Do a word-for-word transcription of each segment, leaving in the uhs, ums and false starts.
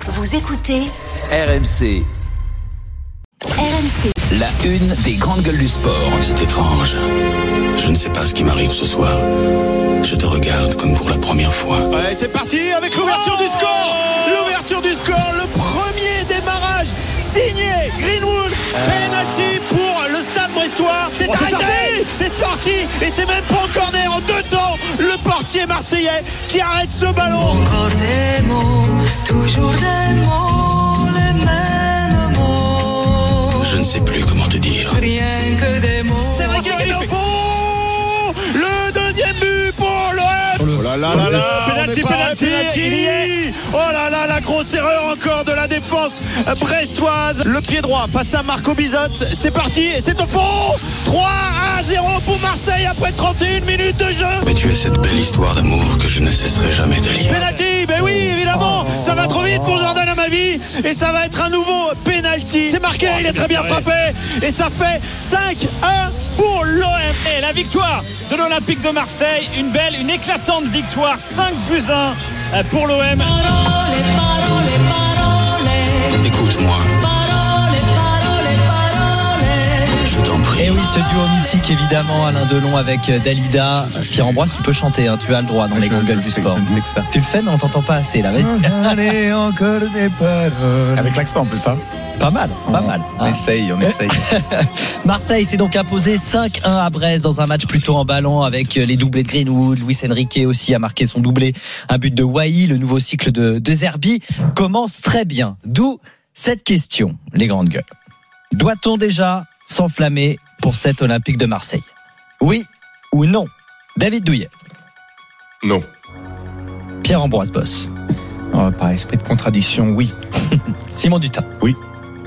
Vous écoutez R M C. R M C. La une des grandes gueules du sport. C'est étrange. Je ne sais pas ce qui m'arrive ce soir. Je te regarde comme pour la première fois. Ouais, c'est parti avec l'ouverture du score. L'ouverture du score, le premier démarrage signé Greenwood. Penalty pour le Stade Brestois. C'est oh, arrêté, c'est c'est sorti et c'est même pas en corner. En deux temps, le portier marseillais qui arrête ce ballon. Encore des mots, toujours des mots, les mêmes mots. Je ne sais plus comment te dire. Rien que des mots. C'est vrai qu'il est au fond. Le deuxième but pour l'O M. Oh là là là là, penalty, penalty, penalty. Oh là là, la grosse erreur encore de la défense brestoise. Le pied droit face à Marco Bizotte. C'est parti, c'est au fond. trois à zéro pour Marseille après trente et une minutes de jeu. Mais tu es cette belle histoire d'amour que je ne cesserai jamais de lire. Penalty, ben oui, évidemment. Ça va trop vite pour Jordan Amavi et ça va être un nouveau penalty. C'est marqué, il est très bien frappé et ça fait cinq un pour l'O M. Et la victoire de l'Olympique de Marseille, une belle, une éclatante victoire, cinq buts à un pour l'O M. Parole, parole, parole. Écoute-moi. Parole, parole, parole. Je t'en prie. Et oui, ce duo mythique évidemment, Alain Delon avec Dalida. Pierre-Ambroise, tu peux chanter, hein, tu as le droit dans les grandes gueules du sport. Tu le fais mais on t'entend pas assez là, vas-y. Allez, encore des paroles. Avec l'accent en plus, ça. Pas mal, pas mal. On essaye, on essaye. Marseille s'est donc imposé cinq un à Brest dans un match plutôt emballant avec les doublés de Greenwood. Luis Enrique aussi a marqué son doublé. Un but de Wai, le nouveau cycle de, de Zerbi commence très bien. D'où cette question, les grandes gueules. Doit-on déjà s'enflammer pour cet Olympique de Marseille ? Oui ou non ? David Douillet. Non. Pierre-Ambroise Boss. Oh, par esprit de contradiction, oui. Simon Dutin. Oui.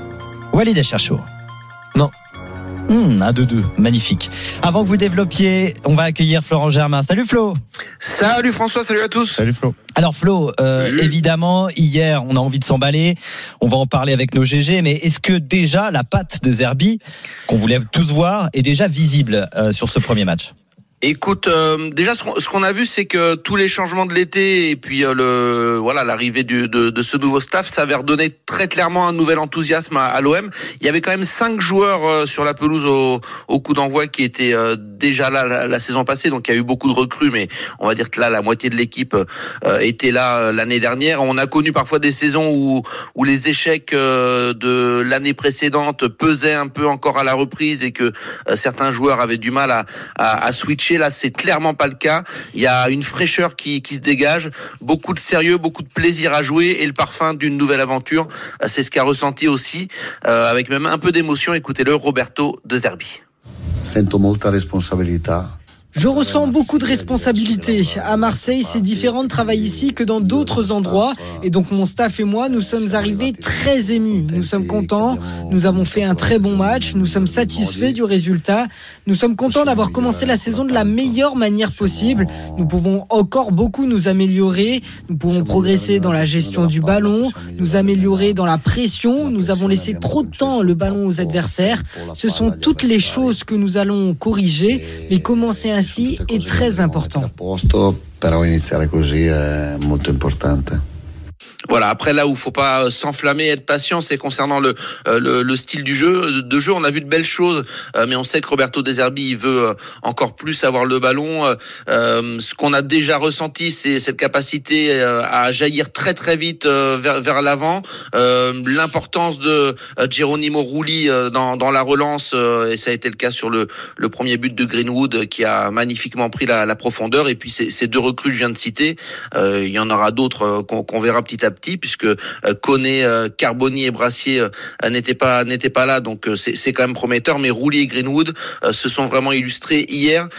Walid Acharchour. Non. Mmh, un deux deux, magnifique. Avant que vous développiez, on va accueillir Florent Germain. Salut Flo. Salut François, salut à tous. Salut Flo. Alors Flo, euh, évidemment, hier, on a envie de s'emballer. On va en parler avec nos G G. Mais est-ce que déjà la patte de Zerbi, qu'on voulait tous voir, est déjà visible euh, sur ce premier match ? Écoute, euh, déjà ce qu'on, ce qu'on a vu, c'est que tous les changements de l'été et puis euh, le voilà l'arrivée du, de, de ce nouveau staff, ça avait redonné très clairement un nouvel enthousiasme à, à l'O M. Il y avait quand même cinq joueurs euh, sur la pelouse au, au coup d'envoi qui étaient euh, déjà là la, la saison passée, donc il y a eu beaucoup de recrues, mais on va dire que là la moitié de l'équipe euh, était là euh, l'année dernière. On a connu parfois des saisons où où les échecs euh, de l'année précédente pesaient un peu encore à la reprise et que euh, certains joueurs avaient du mal à, à, à switcher. Là, c'est clairement pas le cas. Il y a une fraîcheur qui, qui se dégage, beaucoup de sérieux, beaucoup de plaisir à jouer et le parfum d'une nouvelle aventure. C'est ce qu'a ressenti aussi, euh, avec même un peu d'émotion. Écoutez-le, Roberto De Zerbi. Sento molta responsabilità. Je ressens beaucoup de responsabilités. À Marseille, c'est différent de travailler ici que dans d'autres endroits. Et donc mon staff et moi, nous sommes arrivés très émus. Nous sommes contents. Nous avons fait un très bon match. Nous sommes satisfaits du résultat. Nous sommes contents d'avoir commencé la saison de la meilleure manière possible. Nous pouvons encore beaucoup nous améliorer. Nous pouvons progresser dans la gestion du ballon, nous améliorer dans la pression. Nous avons laissé trop de temps le ballon aux adversaires. Ce sont toutes les choses que nous allons corriger. Mais commencer ainsi est très important. Però iniziare così è molto importante. Voilà. Après, là où faut pas s'enflammer, être patient, c'est concernant le, le le style du jeu. De jeu, on a vu de belles choses, mais on sait que Roberto De Zerbi, il veut encore plus avoir le ballon. Euh, ce qu'on a déjà ressenti, c'est cette capacité à jaillir très très vite vers vers l'avant. Euh, l'importance de Geronimo Rulli dans dans la relance, et ça a été le cas sur le le premier but de Greenwood, qui a magnifiquement pris la, la profondeur. Et puis ces, ces deux recrues que je viens de citer, euh, il y en aura d'autres qu'on, qu'on verra petit à petit, puisque euh, Koné, euh, Carboni et Brassier euh, n'étaient pas n'étaient pas là, donc euh, c'est, c'est quand même prometteur. Mais Rulli et Greenwood euh, se sont vraiment illustrés hier.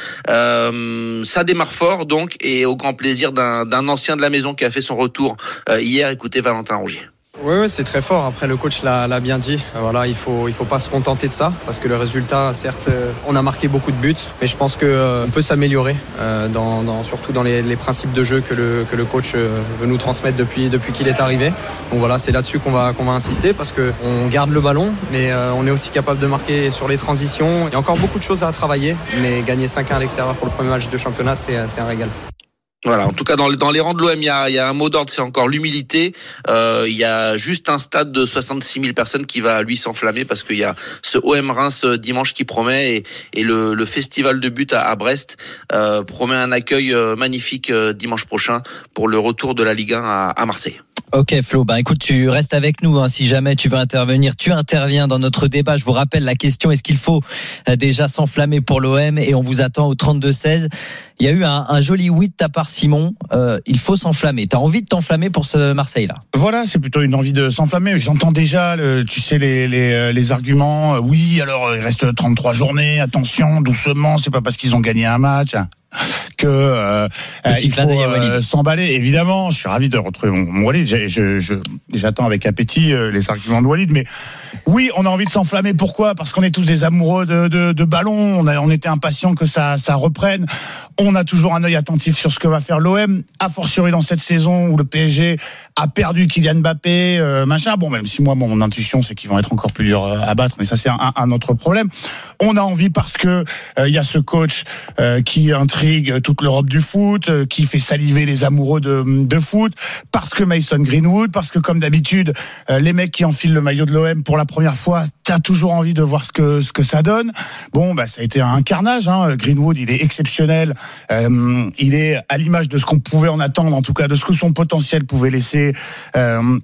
Euh, ça démarre fort, donc, et au grand plaisir d'un, d'un ancien de la maison qui a fait son retour euh, hier. Écoutez Valentin Rongier. Oui, oui, c'est très fort. Après, le coach l'a, l'a bien dit. Voilà, il faut, il faut pas se contenter de ça, parce que le résultat, certes, on a marqué beaucoup de buts, mais je pense que euh, on peut s'améliorer, euh, dans, dans, surtout dans les, les principes de jeu que le, que le coach veut nous transmettre depuis, depuis qu'il est arrivé. Donc voilà, c'est là-dessus qu'on va, qu'on va insister, parce que on garde le ballon, mais euh, on est aussi capable de marquer sur les transitions. Il y a encore beaucoup de choses à travailler, mais gagner cinq un à l'extérieur pour le premier match de championnat, c'est, c'est un régal. Voilà, en tout cas dans, dans les rangs de l'O M, il y a, il y a un mot d'ordre, c'est encore l'humilité. Euh, il y a juste un stade de soixante-six mille personnes qui va lui s'enflammer parce qu'il y a ce O M Reims dimanche qui promet et, et le, le festival de but à, à Brest euh, promet un accueil magnifique dimanche prochain pour le retour de la Ligue un à, à Marseille. Ok Flo, ben écoute, tu restes avec nous, hein. Si jamais tu veux intervenir, tu interviens dans notre débat. Je vous rappelle la question, est-ce qu'il faut déjà s'enflammer pour l'O M? Et on vous attend au trente-deux seize. Il y a eu un, un joli oui de ta part Simon, euh, il faut s'enflammer. T'as envie de t'enflammer pour ce Marseille-là? Voilà, c'est plutôt une envie de s'enflammer. J'entends déjà, le, tu sais, les, les, les arguments. Oui, alors il reste trente-trois journées, attention, doucement, c'est pas parce qu'ils ont gagné un match que euh, il faut euh, s'emballer. Évidemment, je suis ravi de retrouver mon, mon Walid. Je, je, je, j'attends avec appétit euh, les arguments de Walid. Mais oui, on a envie de s'enflammer. Pourquoi? Parce qu'on est tous des amoureux de, de, de ballon. On, a, on était impatients que ça, ça reprenne. On a toujours un œil attentif sur ce que va faire l'O M. A fortiori dans cette saison où le P S G a perdu Kylian Mbappé, euh, machin. Bon, même si moi, bon, mon intuition, c'est qu'ils vont être encore plus durs à battre. Mais ça, c'est un, un autre problème. On a envie parce que il euh, y a ce coach euh, qui intrigue toute l'Europe du foot, euh, qui fait saliver les amoureux de, de foot, parce que Mason Greenwood, parce que comme d'habitude, euh, les mecs qui enfilent le maillot de l'O M pour la première fois, t'as toujours envie de voir ce que ce que ça donne. Bon, bah ça a été un carnage. Hein. Greenwood, il est exceptionnel. Euh, il est à l'image de ce qu'on pouvait en attendre, en tout cas de ce que son potentiel pouvait laisser. Euh,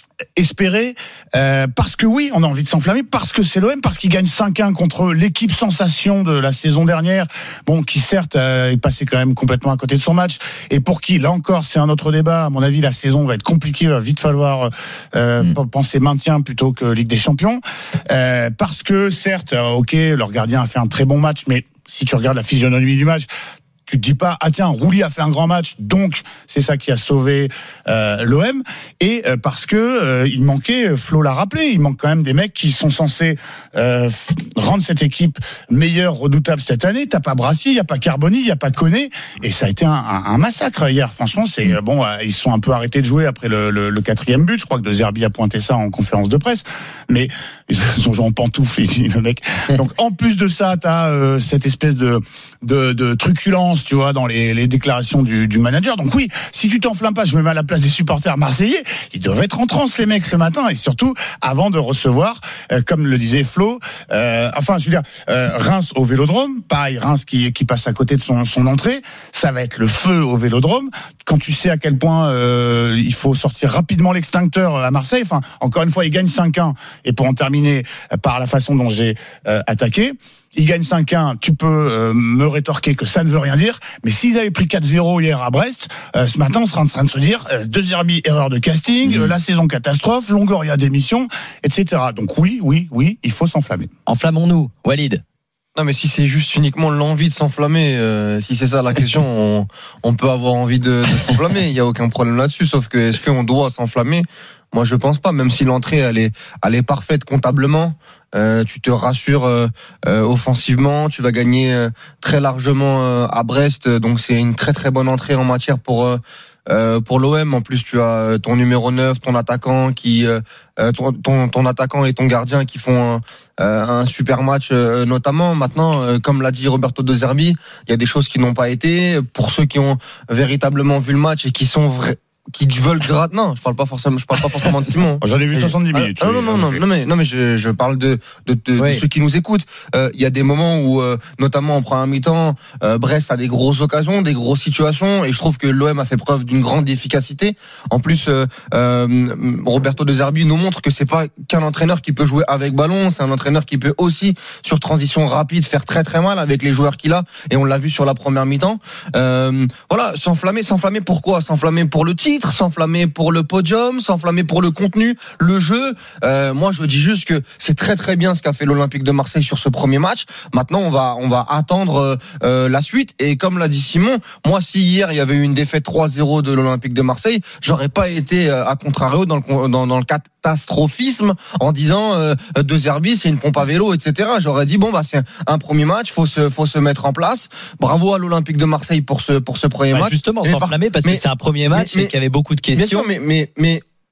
espérer euh, parce que oui, on a envie de s'enflammer parce que c'est l'O M, parce qu'il gagne cinq un contre l'équipe sensation de la saison dernière, bon, qui certes euh, est passé quand même complètement à côté de son match, et pour qui, là encore, c'est un autre débat. À mon avis, la saison va être compliquée, va vite falloir euh, mmh. penser maintien plutôt que Ligue des Champions, euh, parce que certes, euh, ok, leur gardien a fait un très bon match, mais si tu regardes la physionomie du match, tu te dis pas, ah tiens, Rouli a fait un grand match, donc c'est ça qui a sauvé euh, l'O M. Et euh, parce que euh, il manquait, Flo l'a rappelé, il manque quand même des mecs qui sont censés euh, rendre cette équipe meilleure, redoutable cette année. T'as pas Brassier, il y a pas Carboni, il y a pas Koné, et ça a été un, un, un massacre hier. Franchement, c'est euh, bon, euh, ils sont un peu arrêtés de jouer après le, le, le quatrième but. Je crois que De Zerbi a pointé ça en conférence de presse, mais ils sont joués en pantoufle, le mec. Donc en plus de ça, t'as euh, cette espèce de de, de truculence, tu vois, dans les, les déclarations du, du manager. Donc oui, si tu t'enflammes pas, je me mets à la place des supporters marseillais, ils doivent être en transe les mecs ce matin, et surtout avant de recevoir, euh, comme le disait Flo, euh, enfin je veux dire, euh, Reims au Vélodrome, pareil, Reims qui, qui passe à côté de son, son entrée, ça va être le feu au Vélodrome, quand tu sais à quel point euh, il faut sortir rapidement l'extincteur à Marseille. Enfin, encore une fois, ils gagnent cinq un, et pour en terminer par la façon dont j'ai euh, attaqué, ils gagnent cinq un, tu peux euh, me rétorquer que ça ne veut rien dire, mais s'ils avaient pris quatre zéro hier à Brest, euh, ce matin on sera en train de se dire euh, De Zerbi, erreur de casting, mmh. euh, la saison catastrophe, Longoria démission, et cetera. Donc oui, oui, oui, il faut s'enflammer. Enflammons-nous, Walid. Non, mais si c'est juste uniquement l'envie de s'enflammer, euh, si c'est ça la question, on, on peut avoir envie de, de s'enflammer, il n'y a aucun problème là-dessus, sauf que est-ce qu'on doit s'enflammer? Moi, je pense pas, même si l'entrée, elle est, elle est parfaite comptablement. Euh, tu te rassures euh, euh, offensivement, tu vas gagner euh, très largement euh, à Brest, donc c'est une très très bonne entrée en matière pour euh, euh, pour l'O M. En plus, tu as ton numéro neuf, ton attaquant qui euh, ton, ton ton attaquant et ton gardien qui font un, un super match euh, notamment. Maintenant, euh, comme l'a dit Roberto De Zerbi, il y a des choses qui n'ont pas été. Pour ceux qui ont véritablement vu le match et qui sont vrais, qui veulent gratter. Non, je parle pas forcément, je parle pas forcément de Simon. J'en ai vu soixante-dix minutes. Ah, non, non, non, non, mais, non, mais je, je parle de, de, de, oui. de ceux qui nous écoutent. Euh, il y a des moments où, euh, notamment en première mi-temps, euh, Brest a des grosses occasions, des grosses situations, et je trouve que l'O M a fait preuve d'une grande efficacité. En plus, euh, euh, Roberto De Zerbi nous montre que c'est pas qu'un entraîneur qui peut jouer avec ballon, c'est un entraîneur qui peut aussi, sur transition rapide, faire très très mal avec les joueurs qu'il a, et on l'a vu sur la première mi-temps. Euh, voilà, s'enflammer, s'enflammer pourquoi? S'enflammer pour le titre, s'enflammer pour le podium, s'enflammer pour le contenu, le jeu. Euh, moi, je dis juste que c'est très très bien ce qu'a fait l'Olympique de Marseille sur ce premier match. Maintenant, on va on va attendre euh, la suite. Et comme l'a dit Simon, moi, si hier il y avait eu une défaite trois zéro de l'Olympique de Marseille, j'aurais pas été euh, à contrario dans le dans, dans le catastrophisme en disant euh, De Zerbi c'est une pompe à vélo, et cetera. J'aurais dit bon bah c'est un premier match, faut se faut se mettre en place. Bravo à l'Olympique de Marseille pour ce pour ce premier bah, match. Justement, s'enflammer parce mais, que c'est un premier match mais, et qu'il y avait beaucoup de questions. Bien sûr, mais mais mais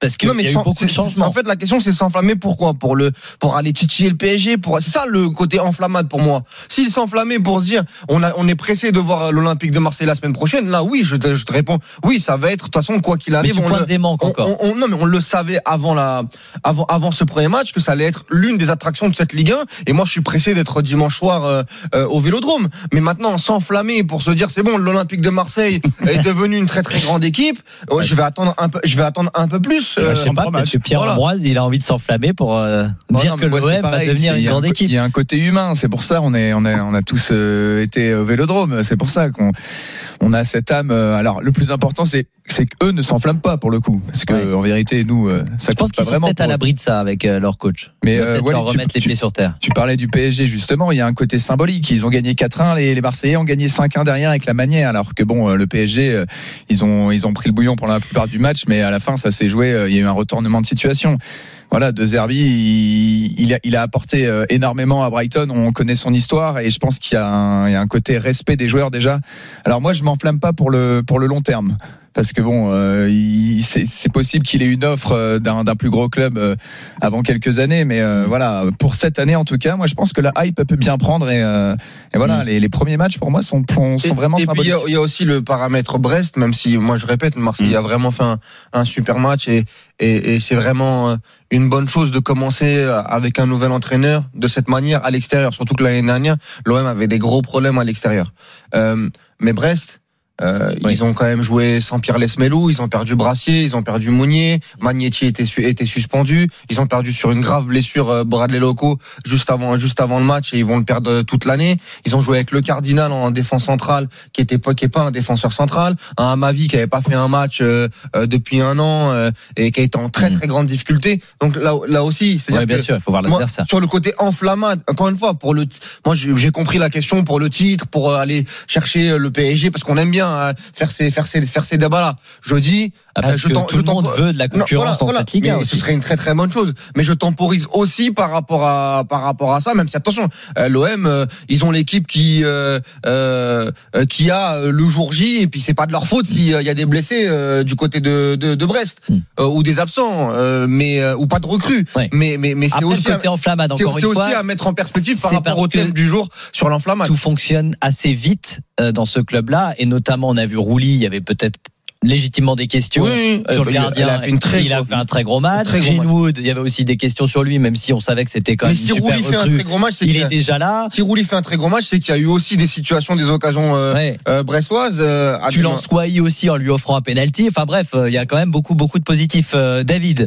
Parce qu'il y a eu sans, beaucoup de changements. En fait, la question, c'est s'enflammer pourquoi? Pour le, pour aller titiller le P S G, pour, c'est ça le côté enflammade pour moi. S'il s'enflammait pour se dire, on a, on est pressé de voir l'Olympique de Marseille la semaine prochaine, là, oui, je te, je te réponds, oui, ça va être, de toute façon, quoi qu'il arrive, mais tu on le, des manques on, encore. On, on, non, mais on le savait avant la, avant, avant ce premier match que ça allait être l'une des attractions de cette Ligue un. Et moi, je suis pressé d'être dimanche soir euh, euh, au Vélodrome. Mais maintenant, s'enflammer pour se dire, c'est bon, l'Olympique de Marseille est devenu une très très grande équipe. Ouais, je vais attendre un peu, je vais attendre un peu plus. Euh, je sais pas, peut-être que Pierre voilà. Ambroise, il a envie de s'enflammer pour euh, oh dire non, que l'O M va devenir une grande équipe. Il y a un côté humain, c'est pour ça on est, on a, on a tous euh, été au Vélodrome. C'est pour ça qu'on, on a cette âme. Euh, alors, le plus important, c'est, c'est qu'eux ne s'enflamment pas pour le coup, parce que ouais. en vérité, nous, euh, ça je pense qu'ils sont peut-être à l'abri de ça avec euh, leur coach. Mais euh, peut-être ouais, leur remettre tu, les tu, pieds sur terre. Tu parlais du P S G justement. Il y a un côté symbolique. Ils ont gagné quatre un, les, les Marseillais ont gagné cinq un derrière avec la manière, alors que bon, le P S G, euh, ils ont, ils ont pris le bouillon pendant la plupart du match, mais à la fin, ça s'est joué. Euh, il y a eu un retournement de situation. Voilà, De Zerbi, il, il, a, il a apporté euh, énormément à Brighton. On connaît son histoire et je pense qu'il y a un, il y a un côté respect des joueurs déjà. Alors moi, je m'enflamme pas pour le pour le long terme. Parce que bon, euh, il, c'est, c'est possible qu'il ait une offre d'un, d'un plus gros club euh, avant quelques années, mais euh, voilà, pour cette année en tout cas, moi je pense que la hype peut bien prendre et, euh, et voilà, mmh. les, les premiers matchs pour moi sont, sont et, vraiment et symboliques. Et puis il y, y a aussi le paramètre Brest, même si moi je répète, Marseille mmh. a vraiment fait un, un super match et, et, et c'est vraiment une bonne chose de commencer avec un nouvel entraîneur de cette manière à l'extérieur, surtout que l'année dernière, l'O M avait des gros problèmes à l'extérieur. Euh, mais Brest. Euh, oui. Ils ont quand même joué sans Pierre Lesmelou, ils ont perdu Brassier, ils ont perdu Mounier, Magnetti était, su- était suspendu, ils ont perdu sur une grave blessure euh, Bradley Loco juste avant, juste avant le match et ils vont le perdre toute l'année. Ils ont joué avec le Cardinal en défense centrale qui était pas, qui est pas un défenseur central, un Amavi qui avait pas fait un match euh, euh, depuis un an euh, et qui a été en très très grande difficulté. Donc là, là aussi, c'est-à-dire ouais, bien que sûr, il faut voir l'adversaire. Moi, sur le côté enflammade, encore une fois, pour le, moi j'ai, j'ai compris la question pour le titre, pour aller chercher le P S G parce qu'on aime bien faire ces faire ces faire ces débats là. Je dis ah, parce je que tout je le monde veut de la concurrence non, voilà, dans voilà. cette Ligue un aussi. Ce serait une très très bonne chose, mais je temporise aussi par rapport à par rapport à ça, même si attention, euh, l'O M euh, ils ont l'équipe qui euh, euh, qui a le jour J et puis c'est pas de leur faute s'il y a des blessés euh, du côté de de, de Brest hmm. euh, ou des absents euh, mais euh, ou pas de recrues. Ouais. Mais mais mais c'est après, aussi le côté enflammade c'est, encore c'est une fois. C'est aussi à mettre en perspective par rapport au thème du jour sur l'enflammade. Tout fonctionne assez vite euh, dans ce club-là et notamment on a vu Rouli, il y avait peut-être légitimement des questions oui, sur le gardien. Il a fait, une très il a fait un très gros match. Très gros Greenwood, match. Il y avait aussi des questions sur lui, même si on savait que c'était quand même si une super recrue. Fait un très gros match, c'est il est déjà là. Si Rouli fait un très gros match, c'est qu'il y a eu aussi des situations, des occasions euh, ouais. euh, brestoises. Euh, tu lances Kouaï aussi en lui offrant un penalty. Enfin bref, il y a quand même beaucoup beaucoup de positifs. Euh, David.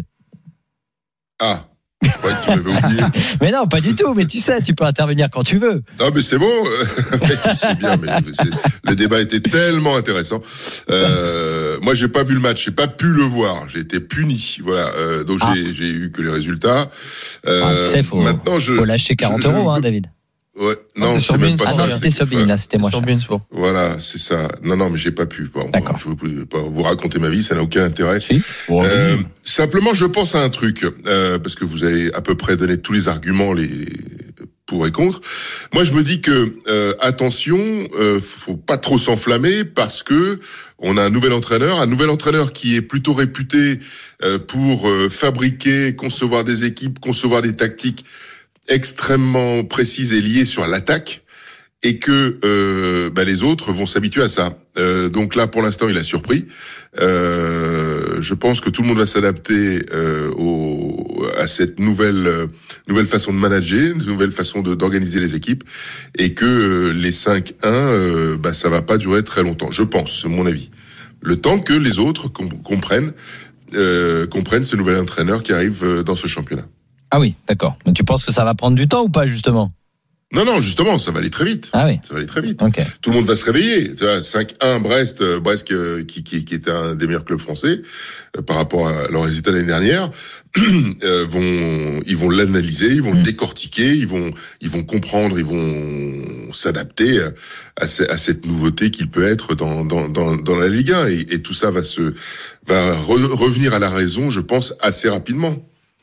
Ah. Je croyais que tu m'avais oublié. Mais non, pas du tout. Mais tu sais, tu peux intervenir quand tu veux. Non, mais c'est bon. C'est bien. Mais c'est... le débat était tellement intéressant. Euh, moi, j'ai pas vu le match. J'ai pas pu le voir. J'ai été puni. Voilà. Euh, donc ah. j'ai, j'ai eu que les résultats. Euh, ah, tu sais, faut, maintenant, je, faut lâcher quarante je, je, euros, hein, David. Ouais, non, non c'est, c'est même pas ah ça. Non, c'était sur Bein, là, c'était moi. Sur Bein, c'est bon. Voilà, c'est ça. Non, non, mais j'ai pas pu. Bon, D'accord. Je veux pas vous raconter ma vie, ça n'a aucun intérêt. Si. Bon, euh, simplement, je pense à un truc, euh, parce que vous avez à peu près donné tous les arguments, les pour et contre. Moi, je me dis que euh, attention, euh, faut pas trop s'enflammer parce que on a un nouvel entraîneur, un nouvel entraîneur qui est plutôt réputé euh, pour euh, fabriquer, concevoir des équipes, concevoir des tactiques extrêmement précise et liée sur l'attaque et que euh, bah, les autres vont s'habituer à ça. Euh, donc là, pour l'instant, il a surpris. Euh, je pense que tout le monde va s'adapter euh, au, à cette nouvelle euh, nouvelle façon de manager, une nouvelle façon de, d'organiser les équipes et que euh, les cinq un, euh, bah, ça va pas durer très longtemps. Je pense, c'est mon avis. Le temps que les autres com- comprennent euh, comprennent ce nouvel entraîneur qui arrive euh, dans ce championnat. Ah oui, d'accord. Mais tu penses que ça va prendre du temps ou pas, justement ? Non, non, justement, ça va aller très vite. Ah oui. Ça va aller très vite. Okay. Tout le monde va se réveiller. Tu vois, cinq un Brest, euh, Brest euh, qui, qui, qui était un des meilleurs clubs français euh, par rapport à leurs résultats l'année dernière, euh, vont, ils vont l'analyser, ils vont mmh. le décortiquer, ils vont, ils vont comprendre, ils vont s'adapter à, ce, à cette nouveauté qu'il peut être dans, dans, dans, dans la Ligue un. Et, et tout ça va se, va re, revenir à la raison, je pense, assez rapidement.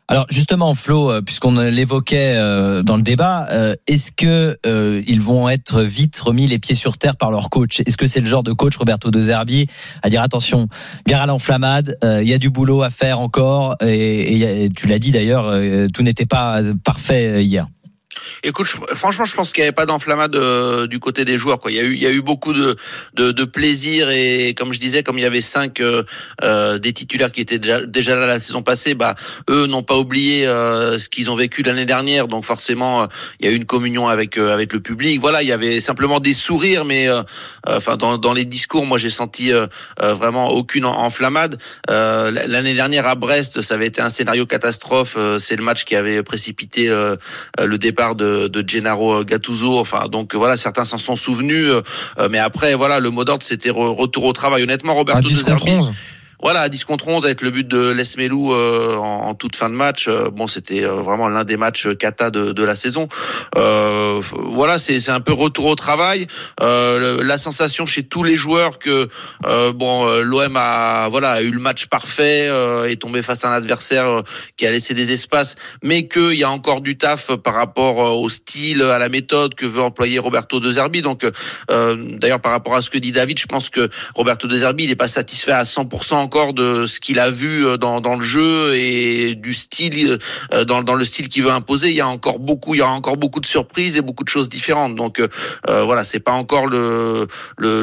Alors justement, Flo, euh, puisqu'on l'évoquait euh, dans le débat, euh, est-ce que euh, ils vont être vite remis les pieds sur terre par leur coach ? Est-ce que c'est le genre de coach, Roberto De Zerbi, à dire attention, gare à l'enflammade, il euh, y a du boulot à faire encore, et, et tu l'as dit d'ailleurs, euh, tout n'était pas parfait hier. Écoute, je, franchement, je pense qu'il n'y avait pas d'enflammade euh, du côté des joueurs, quoi. Il y a eu, il y a eu beaucoup de, de, de plaisir et, comme je disais, comme il y avait cinq euh, euh, des titulaires qui étaient déjà, déjà là la saison passée, bah eux n'ont pas oublié euh, ce qu'ils ont vécu l'année dernière, donc forcément, euh, il y a eu une communion avec euh, avec le public. Voilà, il y avait simplement des sourires, mais euh, enfin euh, dans dans les discours, moi j'ai senti euh, euh, vraiment aucune enflammade. Euh, l'année dernière à Brest, ça avait été un scénario catastrophe. Euh, c'est le match qui avait précipité euh, le départ de, de Gennaro Gattuso. Enfin, donc voilà, certains s'en sont souvenus, euh, mais après, voilà, le mot d'ordre, c'était re, retour au travail. Honnêtement, Roberto De Zerbi, voilà, à dix contre onze avec le but de Les Melou euh, en, en toute fin de match. Euh, bon, c'était euh, vraiment l'un des matchs cata de, de la saison. Euh, voilà, c'est, c'est un peu retour au travail. Euh, la sensation chez tous les joueurs que euh, bon, euh, l'O M a voilà a eu le match parfait, euh, est tombé face à un adversaire euh, qui a laissé des espaces, mais qu'il y a encore du taf par rapport euh, au style, à la méthode que veut employer Roberto De Zerbi. Donc, euh, d'ailleurs, par rapport à ce que dit David, je pense que Roberto De Zerbi, il n'est pas satisfait à cent pour cent encore de ce qu'il a vu dans dans le jeu et du style dans dans le style qu'il veut imposer. Il y a encore beaucoup il y a encore beaucoup de surprises et beaucoup de choses différentes. Donc euh, voilà, c'est pas encore le le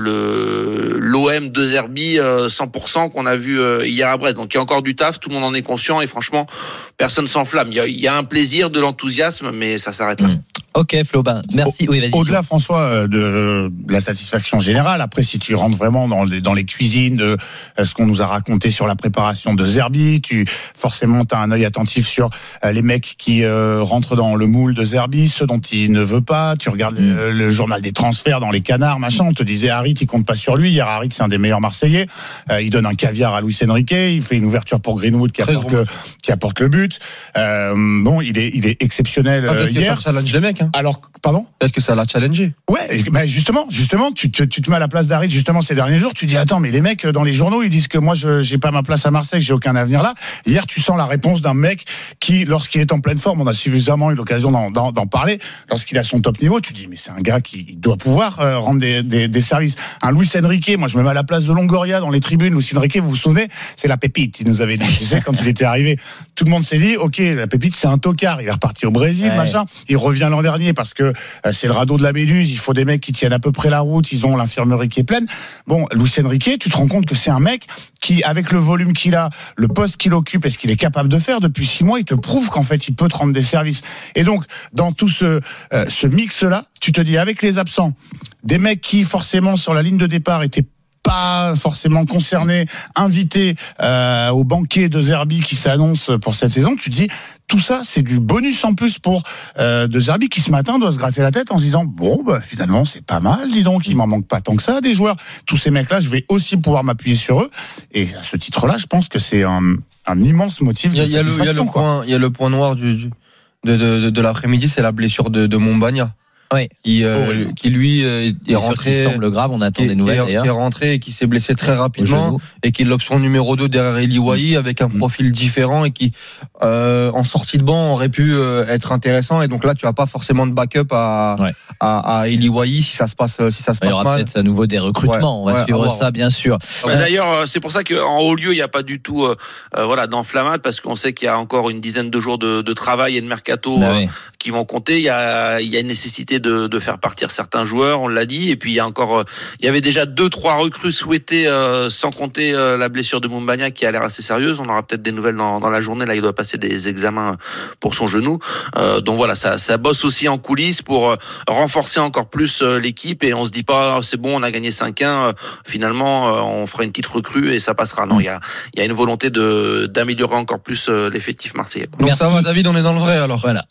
le l'O M De Zerbi cent pour cent qu'on a vu hier à Brest. Donc il y a encore du taf, tout le monde en est conscient et franchement, personne s'enflamme. Il y a il y a un plaisir, de l'enthousiasme, mais ça s'arrête là. Mmh. Ok, Flo, ben, merci. Oui, vas-y. Au-delà, François, de la satisfaction générale, après, si tu rentres vraiment dans les, dans les cuisines de ce qu'on nous a raconté sur la préparation de Zerbi, tu, forcément, t'as un œil attentif sur les mecs qui euh, rentrent dans le moule de Zerbi, ceux dont il ne veut pas. Tu regardes mmh. le, le journal des transferts dans les canards, machin. On te disait Harit, il compte pas sur lui. Hier, Harit, c'est un des meilleurs Marseillais. Euh, il donne un caviar à Luis Enrique. Il fait une ouverture pour Greenwood qui apporte le, qui apporte le but. Euh, bon, il est, il est exceptionnel ah, euh, hier. Ça challenge les mecs, hein. Alors, pardon? Est-ce que ça l'a challengé? Ouais, mais justement, justement, tu te, tu te mets à la place d'Harit, justement, ces derniers jours, tu dis, attends, mais les mecs, dans les journaux, ils disent que moi, je, j'ai pas ma place à Marseille, j'ai aucun avenir là. Hier, tu sens la réponse d'un mec qui, lorsqu'il est en pleine forme, on a suffisamment eu l'occasion d'en, d'en, d'en parler, lorsqu'il a son top niveau, tu dis, mais c'est un gars qui doit pouvoir euh, rendre des, des, des services. Un Luis Enrique, moi, je me mets à la place de Longoria dans les tribunes. Luis Enrique, vous vous souvenez, c'est la pépite, il nous avait dit, tu sais, quand il était arrivé, tout le monde s'est dit, ok, la pépite, c'est un tocard, il est reparti au Brésil, ouais. machin, il revient l'an dernier parce que euh, c'est le radeau de la Méduse, il faut des mecs qui tiennent à peu près la route, ils ont l'infirmerie qui est pleine. Bon, Luis Enrique, tu te rends compte que c'est un mec qui, avec le volume qu'il a, le poste qu'il occupe et ce qu'il est capable de faire depuis six mois, il te prouve qu'en fait, il peut te rendre des services. Et donc, dans tout ce, euh, ce mix-là, tu te dis, avec les absents, des mecs qui, forcément, sur la ligne de départ, étaient pas forcément concernés, invités euh, au banquet de Zerbi qui s'annonce pour cette saison, tu te dis, tout ça, c'est du bonus en plus pour euh, De Zerbi qui ce matin doit se gratter la tête en se disant, bon, bah, finalement, c'est pas mal, dis donc, il m'en manque pas tant que ça, des joueurs. Tous ces mecs-là, je vais aussi pouvoir m'appuyer sur eux. Et à ce titre-là, je pense que c'est un, un immense motif de il y a, satisfaction. Il y a le, point, il y a le point noir du, du, de, de, de, de l'après-midi, c'est la blessure de, de Montbagna. Oui. Qui, euh, qui lui euh, est rentré. Qui semble grave, on attend qui, des nouvelles qui est, d'ailleurs. Qui est rentré et qui s'est blessé très rapidement et qui est l'option numéro deux derrière Eli Wahi avec un profil différent et qui, euh, en sortie de banc, aurait pu euh, être intéressant. Et donc là, tu as pas forcément de backup à, ouais. à, à Eli Wahi si ça se passe, si ça se passe mal. Il y aura peut-être à nouveau des recrutements. Ouais, on va ouais, suivre ça, bien sûr. Ouais, d'ailleurs, c'est pour ça qu'en haut lieu, il n'y a pas du tout, euh, voilà, d'enflammade parce qu'on sait qu'il y a encore une dizaine de jours de, de travail et de mercato bah, euh, oui. qui vont compter. Il y a, il y a une nécessité de, de faire partir certains joueurs, on l'a dit, et puis il y a encore, euh, il y avait déjà deux, trois recrues souhaitées, euh, sans compter euh, la blessure de Montbagna qui a l'air assez sérieuse. On aura peut-être des nouvelles dans, dans la journée. Là, il doit passer des examens pour son genou. Euh, donc voilà, ça, ça bosse aussi en coulisses pour euh, renforcer encore plus euh, l'équipe. Et on se dit pas, c'est bon, on a gagné cinq un. Euh, finalement, euh, on fera une petite recrue et ça passera. Non, il y a, il y a une volonté de d'améliorer encore plus euh, l'effectif marseillais. Donc Merci. Ça va, David, on est dans le vrai alors. Voilà.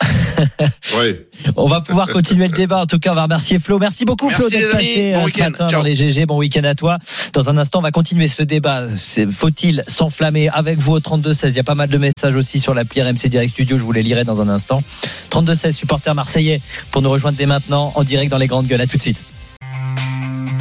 Oui. On va pouvoir continuer le débat. En tout cas, on va remercier Flo. Merci beaucoup, Merci Flo, d'être passé bon ce matin Ciao. Dans les G G. Bon week-end à toi. Dans un instant, on va continuer ce débat. C'est, faut-il s'enflammer avec vous au trente-deux seize? Il y a pas mal de messages aussi sur l'appli R M C Direct Studio. Je vous les lirai dans un instant. trente-deux seize, supporters marseillais, pour nous rejoindre dès maintenant en direct dans les grandes gueules. À tout de suite.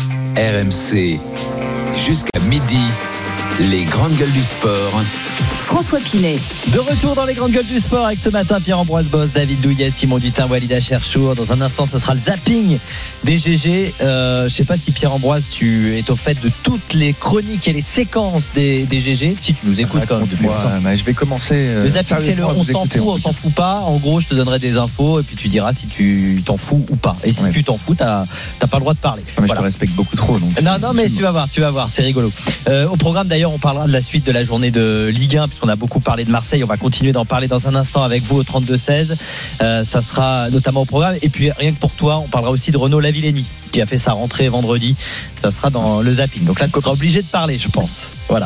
R M C, jusqu'à midi, les grandes gueules du sport. François Pinet. De retour dans les grandes gueules du sport avec ce matin Pierre-Ambroise Boss, David Douillet, Simon Dutin, Walid Cherchour. Dans un instant, ce sera le zapping des G G. Euh, je sais pas si Pierre-Ambroise, tu es au fait de toutes les chroniques et les séquences des, des G G. Si tu nous écoutes quand même. Moi, bah, je vais commencer. Euh, le zapping, c'est le on s'en fout, on s'en fout pas. En gros, je te donnerai des infos et puis tu diras si tu t'en fous ou pas. Et si ouais. tu t'en fous, t'as, t'as pas le droit de parler. Non, mais voilà. Je te respecte beaucoup trop. Donc. Non, non, mais tu vas voir, tu vas voir, c'est rigolo. Euh, au programme d'ailleurs, on parlera de la suite de la journée de Ligue un, puisqu'on a beaucoup parlé de Marseille. On va continuer d'en parler dans un instant avec vous au trente-deux seize. Euh, ça sera notamment au programme. Et puis rien que pour toi, on parlera aussi de Renaud Lavillenie qui a fait sa rentrée vendredi. Ça sera dans le zapping. Donc là, tu seras obligé de parler, je pense. Voilà.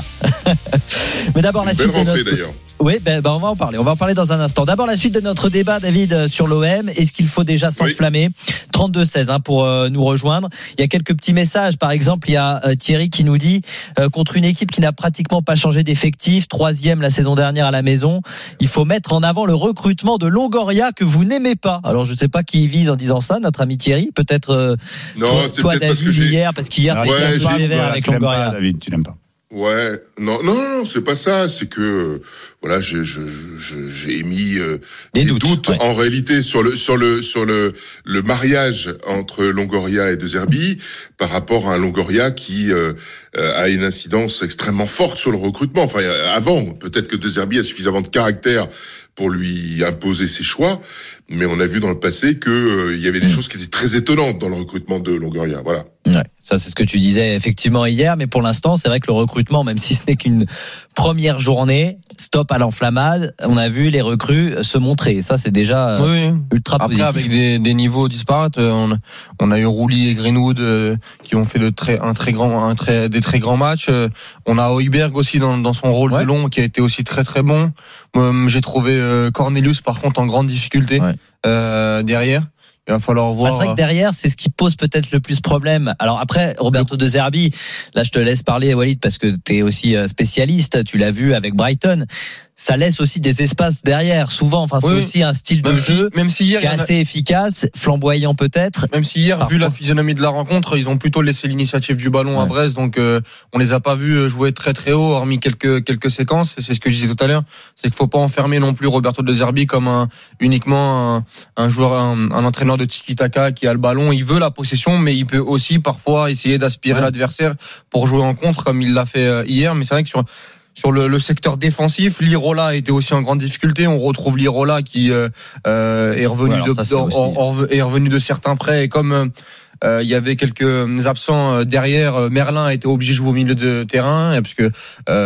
Mais d'abord la suite de notre. D'ailleurs. Oui, ben, ben on va en parler. On va en parler dans un instant. D'abord la suite de notre débat, David, sur l'O M. Est-ce qu'il faut déjà s'enflammer ? Oui. trente-deux seize hein, pour euh, nous rejoindre. Il y a quelques petits messages. Par exemple, il y a euh, Thierry qui nous dit euh, contre une équipe qui n'a pratiquement pas changé d'effectif, troisième la saison dernière à la maison, il faut mettre en avant le recrutement de Longoria que vous n'aimez pas. Alors je ne sais pas qui y vise en disant ça, notre ami Thierry. Peut-être euh, non, toi, c'est toi peut-être David, parce que hier, parce qu'hier tu ouais, étais un peu avec Longoria. Pas, David, tu n'aimes pas. Ouais, non, non, non, c'est pas ça. C'est que euh, voilà, je, je, je, j'ai émis euh, des, des doutes, doutes ouais. en réalité sur le sur le sur le le mariage entre Longoria et De Zerbi par rapport à un Longoria qui euh, a une incidence extrêmement forte sur le recrutement. Enfin, avant, peut-être que De Zerbi a suffisamment de caractère pour lui imposer ses choix, mais on a vu dans le passé que euh, il y avait des mmh. choses qui étaient très étonnantes dans le recrutement de Longoria. Voilà. Ouais, ça c'est ce que tu disais effectivement hier, mais pour l'instant c'est vrai que le recrutement, même si ce n'est qu'une première journée, stop à l'enflammade, on a vu les recrues se montrer. Ça c'est déjà oui. ultra Après, positif. avec des, des niveaux disparates, on, on a eu Rouli et Greenwood euh, qui ont fait de très, un très grand, un très, des très grands matchs. Euh, on a Højbjerg aussi dans, dans son rôle ouais. de long qui a été aussi très très bon. Euh, j'ai trouvé euh, Cornelius par contre en grande difficulté ouais. euh, derrière. Il va falloir voir. Bah, c'est vrai que derrière, c'est ce qui pose peut-être le plus problème. Alors après, Roberto De Zerbi, là je te laisse parler, Walid, parce que tu es aussi spécialiste. Tu l'as vu avec Brighton. Ça laisse aussi des espaces derrière, souvent. Enfin, c'est oui, aussi un style de si, jeu même si hier, qui est assez a... efficace, flamboyant peut-être. Même si hier, Parfois. vu la physionomie de la rencontre, ils ont plutôt laissé l'initiative du ballon ouais. à Brest, donc euh, on les a pas vus jouer très très haut, hormis quelques quelques séquences. C'est ce que je disais tout à l'heure, c'est qu'il faut pas enfermer non plus Roberto De Zerbi comme un uniquement un, un joueur, un, un entraîneur de tiki-taka qui a le ballon. Il veut la possession, mais il peut aussi parfois essayer d'aspirer ouais. l'adversaire pour jouer en contre, comme il l'a fait hier. Mais c'est vrai que sur Sur le, le secteur défensif, Lirola était aussi en grande difficulté. On retrouve Lirola qui euh, est revenu ouais, de ça, or, or, est revenu de certains prêts. Et comme euh, il y avait quelques absents derrière, Merlin a été obligé de jouer au milieu de terrain parce que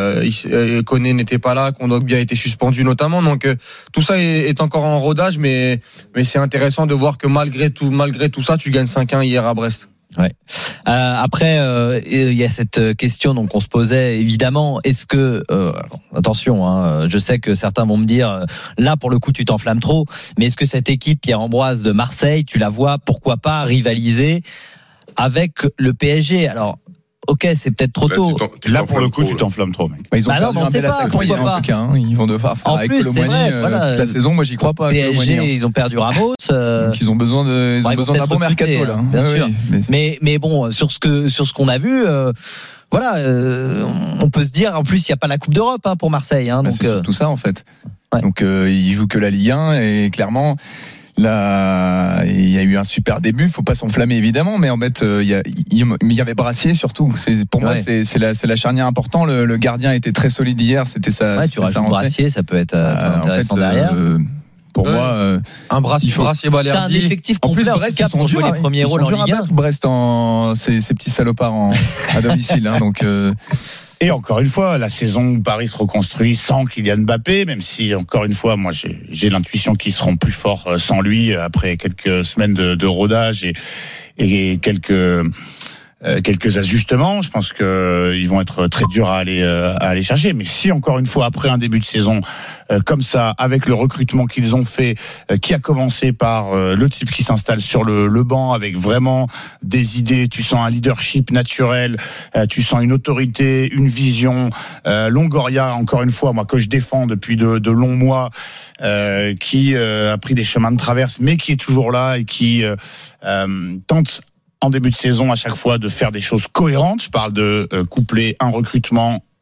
euh, Koné n'était pas là, Kondogbia a été suspendu notamment. Donc euh, tout ça est, est encore en rodage, mais mais c'est intéressant de voir que malgré tout malgré tout ça, tu gagnes cinq un hier à Brest. Ouais. Euh, après, euh, il y a cette question donc on se posait évidemment. Est-ce que euh, attention, hein, je sais que certains vont me dire là pour le coup tu t'enflammes trop, mais est-ce que cette équipe Pierre-Ambroise de Marseille, tu la vois pourquoi pas rivaliser avec le P S G? Alors. Ok, c'est peut-être trop là, tôt. Tu là, pour le coup, tu t'enflammes trop, mec. Bah, ils ont bah non, mais on sait pas. Pourquoi pas. En tout cas, hein, ils vont devoir faire en avec plus, Colomani vrai, euh, voilà. toute la saison. Moi, j'y crois pas. P S G, hein. Ils ont perdu Ramos. Euh... Donc, ils ont besoin de, ils ont besoin d'un bon mercato là. Bien ouais, sûr. Oui, mais, mais mais bon, sur ce que sur ce qu'on a vu. Euh, Voilà, euh, on peut se dire. En plus, il y a pas la Coupe d'Europe hein, pour Marseille. Hein, bah, donc c'est euh... surtout ça en fait. Ouais. Donc euh, ils jouent que la Ligue un et clairement. Là, il y a eu un super début. Faut pas s'enflammer évidemment, mais en fait, il y a, il y avait Brassier surtout. C'est pour ouais. moi, c'est, c'est la, c'est la charnière importante. Le, le gardien était très solide hier. C'était ça. Ouais, tu rajoutes Brassier, ça peut être euh, intéressant en fait, derrière. Euh, pour ouais. moi, euh, un Brassier, il faut Brassier Balerdi. T'as un effectif complet. En plus, Brest, en tout cas, pour jouer les premiers rôles en Ligue un. Brest en ces, ces petits salopards en, à domicile. Hein, donc. Euh, Et encore une fois, la saison où Paris se reconstruit sans Kylian Mbappé, même si, encore une fois, moi, j'ai, j'ai l'intuition qu'ils seront plus forts sans lui après quelques semaines de, de rodage et, et quelques, euh, quelques ajustements. Je pense que ils vont être très durs à aller, euh, à aller chercher. Mais si, encore une fois, après un début de saison euh, comme ça, avec le recrutement qu'ils ont fait, euh, qui a commencé par euh, le type qui s'installe sur le, le banc avec vraiment des idées, tu sens un leadership naturel, euh, tu sens une autorité, une vision. Euh, Longoria, encore une fois, moi que je défends depuis de, de longs mois, euh, qui euh, a pris des chemins de traverse, mais qui est toujours là et qui euh, euh, tente en début de saison à chaque fois de faire des choses cohérentes. Je parle de euh, coupler un recrutement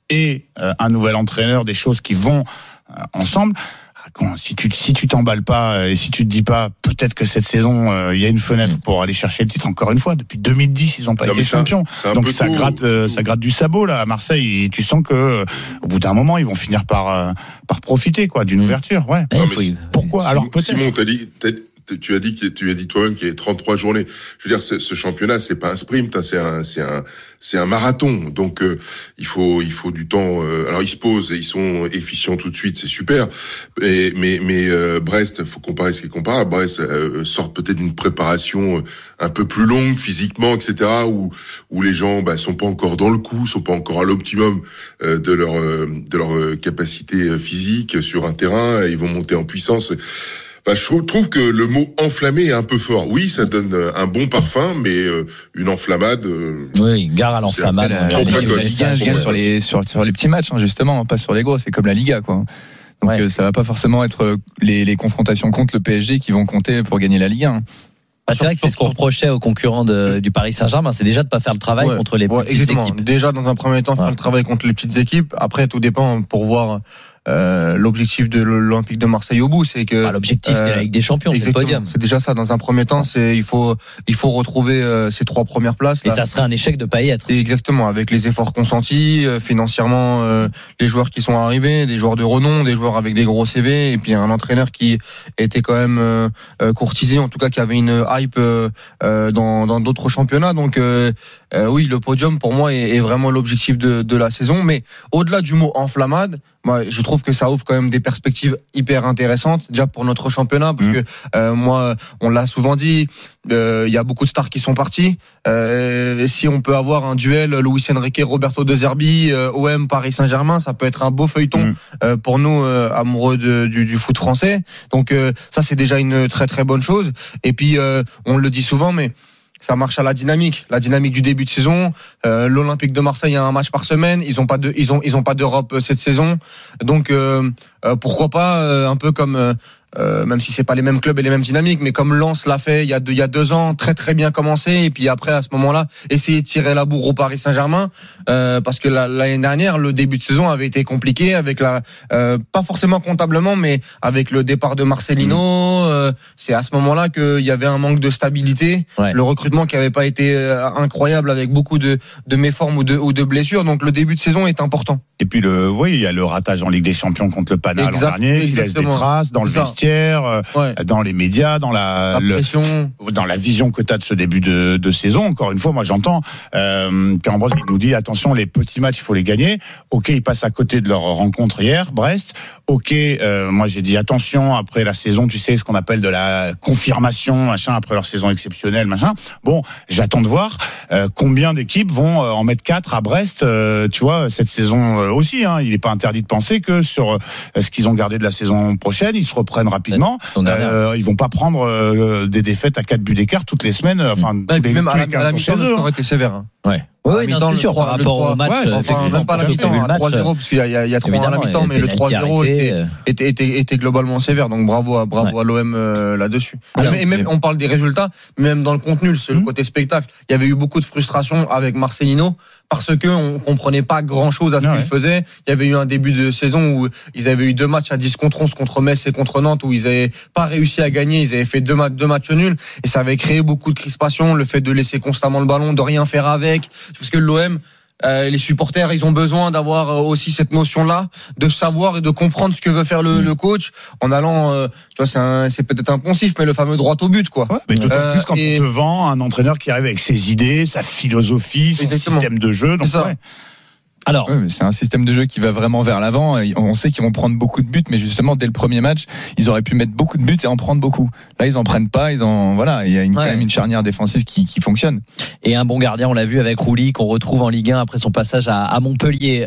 et euh, un nouvel entraîneur, des choses qui vont euh, ensemble. Quand, si tu si tu t'emballes pas et si tu te dis pas peut-être que cette saison il euh, y a une fenêtre mmh. pour aller chercher le titre encore une fois. Depuis deux mille dix ils ont pas non, été champions, ça, donc ça tôt, gratte euh, ça gratte du sabot là à Marseille et tu sens que euh, au bout d'un moment ils vont finir par euh, par profiter quoi d'une mmh. ouverture. Ouais. Non, faut, pourquoi Simon, alors peut-être. Simon, t'as dit t'as, tu as dit que tu as dit toi-même qu'il y avait trente-trois journées. Je veux dire, ce, ce championnat, c'est pas un sprint, hein, c'est un, c'est un, c'est un marathon. Donc, euh, il faut, il faut du temps. Euh, alors, ils se posent et ils sont efficients tout de suite, c'est super. Et, mais, mais euh, Brest, faut comparer ce qui est comparable. Brest euh, sort peut-être d'une préparation un peu plus longue physiquement, et cetera. Où, où les gens, bah, sont pas encore dans le coup, sont pas encore à l'optimum euh, de leur, euh, de leur capacité physique sur un terrain. Et ils vont monter en puissance. Bah, je trouve que le mot enflammé est un peu fort. Oui, ça donne un bon parfum, mais euh, une enflammade. Euh, oui, gare à l'enflammade. La Liga gagne sur les sur, sur les petits matchs, hein, justement, pas sur les gros. C'est comme la Liga, quoi. Donc ouais. euh, ça va pas forcément être les, les confrontations contre le P S G qui vont compter pour gagner la Ligue un. Bah, c'est vrai que c'est ce qu'on reprochait aux concurrents de, du Paris Saint-Germain, c'est déjà de pas faire le travail ouais, contre les ouais, petites exactement. équipes. Déjà, dans un premier temps, faire ouais. le travail contre les petites équipes. Après, tout dépend pour voir. Euh, l'objectif de l'Olympique de Marseille au bout, c'est que bah, l'objectif euh, c'est la Ligue des Champions, c'est le podium. C'est déjà ça. Dans un premier temps, c'est il faut il faut retrouver euh, ces trois premières places. Et là. Ça serait un échec de pas y être. Et exactement, avec les efforts consentis euh, financièrement, euh, les joueurs qui sont arrivés, des joueurs de renom, des joueurs avec des gros C V, et puis un entraîneur qui était quand même euh, courtisé, en tout cas qui avait une hype euh, dans dans d'autres championnats. Donc euh, euh, oui, le podium pour moi est, est vraiment l'objectif de de la saison. Mais au-delà du mot enflammade, moi je trouve que ça ouvre quand même des perspectives hyper intéressantes déjà pour notre championnat parce mmh. que euh, moi on l'a souvent dit, il euh, y a beaucoup de stars qui sont partis. Euh, si on peut avoir un duel Luis Enrique, Roberto De Zerbi, euh, O M Paris Saint-Germain, ça peut être un beau feuilleton mmh. euh, pour nous euh, amoureux de, du, du foot français. Donc euh, ça c'est déjà une très très bonne chose. Et puis euh, on le dit souvent, mais ça marche à la dynamique, la dynamique du début de saison. Euh, L'Olympique de Marseille a un match par semaine. Ils ont pas de, ils ont, ils ont pas d'Europe cette saison. Donc euh, euh, pourquoi pas euh, un peu comme, euh, euh, même si c'est pas les mêmes clubs et les mêmes dynamiques, mais comme Lens l'a fait il y a deux, il y a deux ans, très très bien commencé. Et puis après à ce moment-là, essayer de tirer la bourre au Paris Saint-Germain, euh, parce que la, l'année dernière, le début de saison avait été compliqué avec la, euh, pas forcément comptablement, mais avec le départ de Marcelino. Euh, c'est à ce moment-là qu'il y avait un manque de stabilité, ouais. le recrutement qui avait pas été incroyable avec beaucoup de, de méformes ou de, ou de blessures. Donc le début de saison est important. Et puis le, oui, il y a le ratage en Ligue des Champions contre le Pana l'an dernier, qui laisse des traces dans le vestiaire, ouais. dans les médias, dans la, la le, dans la vision que tu as de ce début de, de saison. Encore une fois, moi j'entends, euh, Pierre Ambroise qui nous dit attention, les petits matchs, il faut les gagner. Ok, ils passent à côté de leur rencontre hier, Brest. Ok, euh, moi j'ai dit attention, après la saison, tu sais, ce qu'on appelle de la confirmation, machin, après leur saison exceptionnelle, machin. Bon, j'attends de voir euh, combien d'équipes vont euh, en mettre quatre à Brest, euh, tu vois, cette saison euh, aussi. Hein, il n'est pas interdit de penser que sur euh, ce qu'ils ont gardé de la saison prochaine, ils se reprennent rapidement. Euh, ils vont pas prendre euh, des défaites à quatre buts d'écart toutes les semaines. Enfin, ouais, des, même à la, à la mi-temps, ça aurait été sévère. Hein. Ouais. Oui, non, c'est sûr, par rapport au match, ouais, enfin, même pas à la mi-temps, à trois zéro, parce qu'il y a, il y a, il y a trois à la mi-temps, mais le trois zéro était, était, était, était globalement sévère, donc bravo à, bravo ouais. à l'O M euh, là-dessus. Alors, et même, on parle des résultats, même dans le contenu, le mmh. côté spectacle, il y avait eu beaucoup de frustration avec Marcelino, parce que on comprenait pas grand chose à ce ouais. qu'il faisait. Il y avait eu un début de saison où ils avaient eu deux matchs à dix contre onze contre Metz et contre Nantes où ils avaient pas réussi à gagner, ils avaient fait deux matchs, deux matchs nuls, et ça avait créé beaucoup de crispation, le fait de laisser constamment le ballon, de rien faire avec, parce que l'O M, Euh, les supporters, ils ont besoin d'avoir aussi cette notion-là, de savoir et de comprendre ce que veut faire le, mmh. le coach, en allant, euh, tu vois, c'est, un, c'est peut-être un poncif, mais le fameux droit au but, quoi. Ouais, mais d'autant euh, plus quand et... on te vend un entraîneur qui arrive avec ses idées, sa philosophie, son Exactement. système de jeu. Donc c'est ça. Ouais. Alors, oui, mais c'est un système de jeu qui va vraiment vers l'avant. On sait qu'ils vont prendre beaucoup de buts, mais justement dès le premier match, ils auraient pu mettre beaucoup de buts et en prendre beaucoup. Là, ils en prennent pas. Ils en voilà, il y a une, ouais. quand même une charnière défensive qui, qui fonctionne. Et un bon gardien, on l'a vu avec Rouli, qu'on retrouve en Ligue un après son passage à, à Montpellier.